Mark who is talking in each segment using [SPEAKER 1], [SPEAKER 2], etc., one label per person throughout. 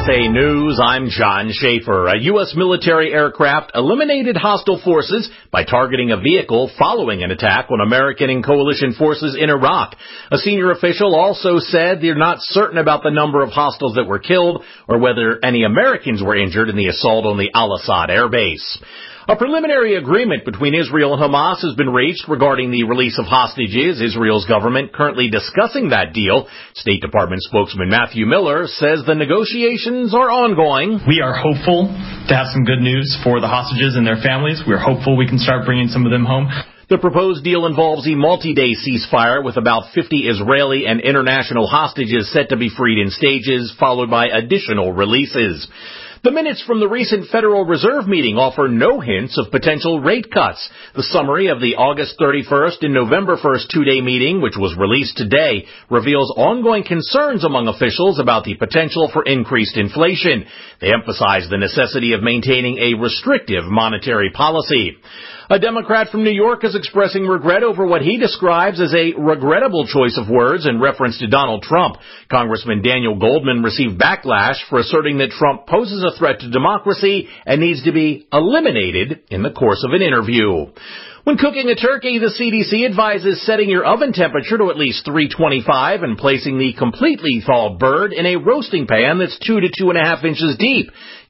[SPEAKER 1] USA News, I'm John Schaefer. A U.S. military aircraft eliminated hostile forces by targeting a vehicle following an attack on American and coalition forces in Iraq. A senior official also said they're not certain about the number of hostiles that were killed or whether any Americans were injured in the assault on the Al-Assad air base. A preliminary agreement between Israel and Hamas has been reached regarding the release of hostages. Israel's government currently discussing that deal. State Department spokesman Matthew Miller says the negotiations are ongoing.
[SPEAKER 2] We are hopeful to have some good news for the hostages and their families. We're hopeful we can start bringing some of them home.
[SPEAKER 1] The proposed deal involves a multi-day ceasefire with about 50 Israeli and international hostages set to be freed in stages, followed by additional releases. The minutes from the recent Federal Reserve meeting offer no hints of potential rate cuts. The summary of the August 31st and November 1st two-day meeting, which was released today, reveals ongoing concerns among officials about the potential for increased inflation. They emphasize the necessity of maintaining a restrictive monetary policy. A Democrat from New York is expressing regret over what he describes as a regrettable choice of words in reference to Donald Trump. Congressman Daniel Goldman received backlash for asserting that Trump poses a threat to democracy and needs to be eliminated in the course of an interview. When cooking a turkey, the CDC advises setting your oven temperature to at least 325 and placing the completely thawed bird in a roasting pan that's 2 to 2.5 inches deep.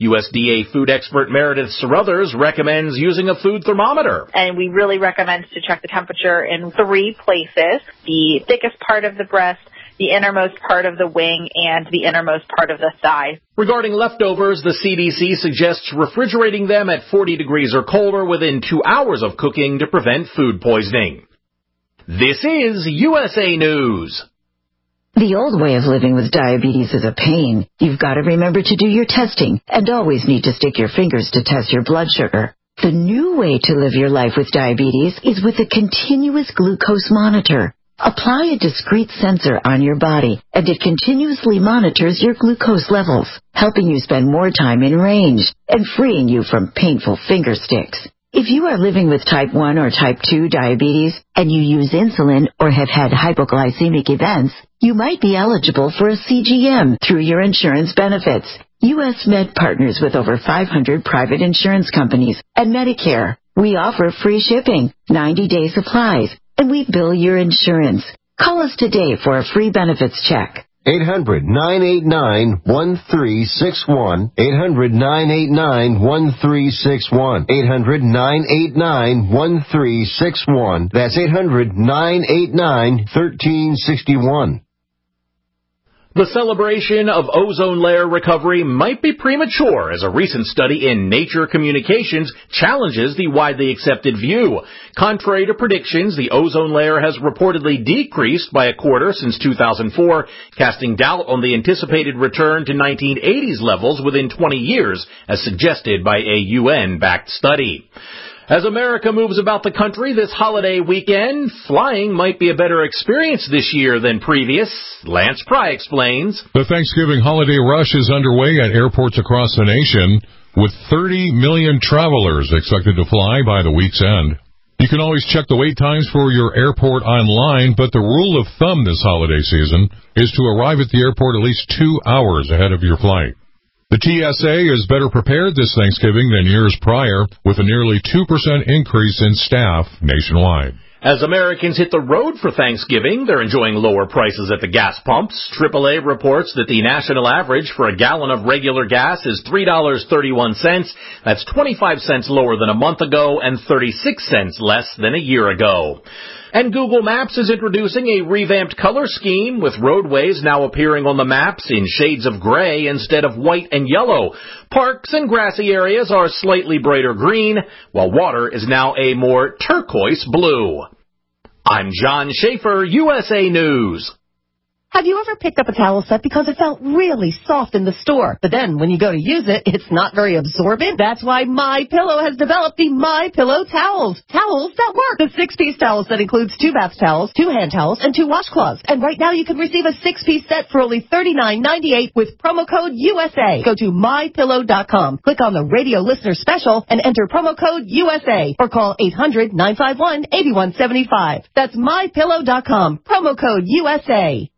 [SPEAKER 1] USDA food expert Meredith Carruthers recommends using a food thermometer.
[SPEAKER 3] And we really recommend to check the temperature in 3 places: the thickest part of the breast, the innermost part of the wing, and the innermost part of the thigh.
[SPEAKER 1] Regarding leftovers, the CDC suggests refrigerating them at 40 degrees or colder within 2 hours of cooking to prevent food poisoning. This is USA News.
[SPEAKER 4] The old way of living with diabetes is a pain. You've got to remember to do your testing and always need to stick your fingers to test your blood sugar. The new way to live your life with diabetes is with a continuous glucose monitor. Apply a discrete sensor on your body, and it continuously monitors your glucose levels, helping you spend more time in range and freeing you from painful finger sticks. If you are living with type 1 or type 2 diabetes and you use insulin or have had hypoglycemic events, you might be eligible for a CGM through your insurance benefits. U.S. Med partners with over 500 private insurance companies and Medicare. We offer free shipping, 90-day supplies, and we bill your insurance. Call us today for a free benefits check.
[SPEAKER 5] 800-989-1361. 800-989-1361. 800-989-1361. That's 800-989-1361.
[SPEAKER 1] The celebration of ozone layer recovery might be premature as a recent study in Nature Communications challenges the widely accepted view. Contrary to predictions, the ozone layer has reportedly decreased by a quarter since 2004, casting doubt on the anticipated return to 1980s levels within 20 years, as suggested by a UN-backed study. As America moves about the country this holiday weekend, flying might be a better experience this year than previous. Lance Pry explains.
[SPEAKER 6] The Thanksgiving holiday rush is underway at airports across the nation, with 30 million travelers expected to fly by the week's end. You can always check the wait times for your airport online, but the rule of thumb this holiday season is to arrive at the airport at least 2 hours ahead of your flight. The TSA is better prepared this Thanksgiving than years prior, with a nearly 2% increase in staff nationwide.
[SPEAKER 1] As Americans hit the road for Thanksgiving, they're enjoying lower prices at the gas pumps. AAA reports that the national average for a gallon of regular gas is $3.31. That's 25 cents lower than a month ago and 36 cents less than a year ago. And Google Maps is introducing a revamped color scheme, with roadways now appearing on the maps in shades of gray instead of white and yellow. Parks and grassy areas are slightly brighter green, while water is now a more turquoise blue. I'm John Schaefer, USA News.
[SPEAKER 7] Have you ever picked up a towel set because it felt really soft in the store, but then when you go to use it, it's not very absorbent? That's why MyPillow has developed the MyPillow towels. Towels that work. The 6-piece towel set includes 2 bath towels, 2 hand towels, and 2 washcloths. And right now you can receive a 6-piece set for only $39.98 with promo code USA. Go to MyPillow.com, click on the radio listener special, and enter promo code USA, or call 800-951-8175. That's MyPillow.com, promo code USA.